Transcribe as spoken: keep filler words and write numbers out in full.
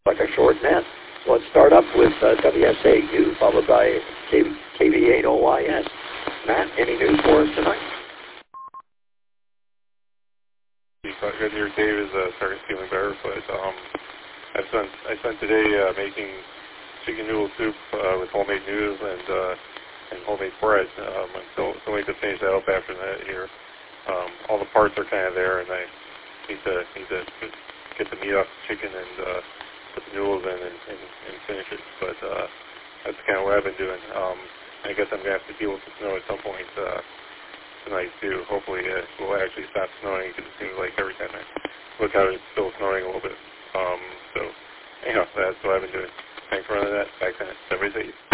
like a short net. Let's start up with uh, W S A U, followed by K V eight O Y S. Matt, any news for us tonight? Good to hear Dave is uh, starting feeling better, but um, I spent I spent today uh, making chicken noodle soup uh, with homemade noodles and uh, and homemade bread. Um, I'm still, still waiting to finish that up after that here. Um, all the parts are kind of there, and I need to need to get the meat off the chicken and uh, put the noodles in and, and, and finish it. But uh, that's kind of what I've been doing. Um, I guess I'm gonna have to deal with the snow at some point uh, tonight too. Hopefully uh, it will actually stop snowing, because it seems like every time I look out it's still snowing a little bit. Um, so, anyhow, that's what I've been doing. Thanks for running that. Back then, everybody's safe.